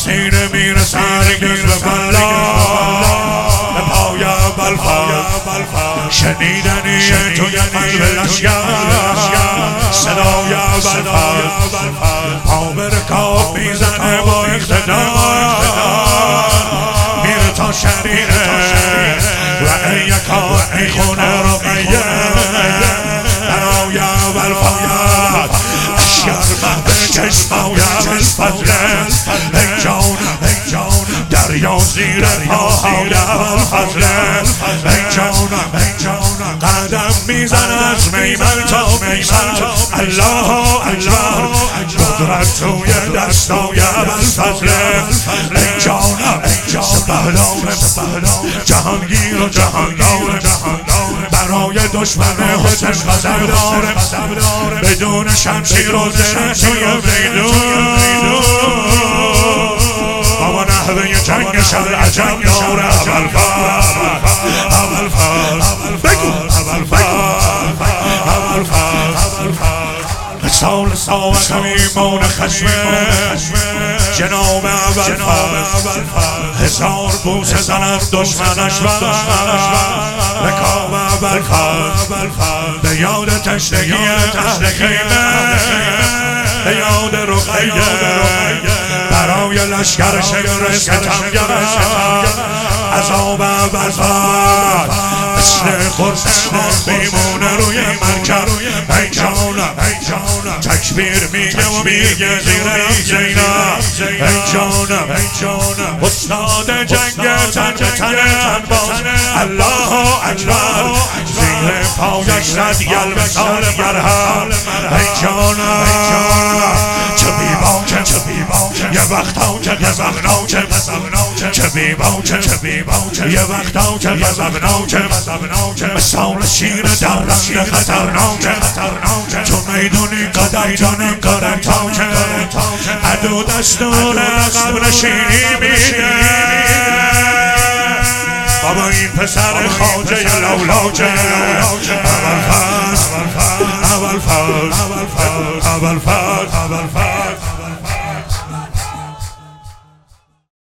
سینه میرسه هرگز به بلا به پای اول فر شنیدنی توی قلب لشگر صدای اول فر پا به رکاب میزنه با اقتدار میره تا شریعه و یکا میخونه رقیه برای اول فر اشگر به چشمای اول فضله ای جانم دریا زیر پاهای اول فضله ای جانم قدم میزن از میمن تا میمن الله اکبر قدرت توی دستای اول فضله ای جانم سپهدار جهانگیر و جهاندار برای دشمن حسین غضب داره بدون شمشیر و زره توی میدون بابا نحوه جنگ شد عجب داره اول فر سال ساوت ایمان خشمه جناب اول فر هزار بوسه زند دشمنش رکاب اول فر به یاد تشنگی اهل خیمه به یاد رقیه برای لشکر شگر ستمگر عذاب اول فر مثل خرسمان میمونه روی مرکب ای جانم تکبیر میگه و میگه زیر زینب ای جانم استاد جنگ تن به تن باز الله اکبر زیر پایش زد یلم سال مرهم ای جانم چه بیباکه یه وقتا که غضبناکه یه وقتا که غضبناکه مثال شیر در رنگ خطرناکه تو میدونی قدر جانم قرن تاکه عدو دستور عقب نشینی میده بابا این پسر خواجه لولاکه اول فر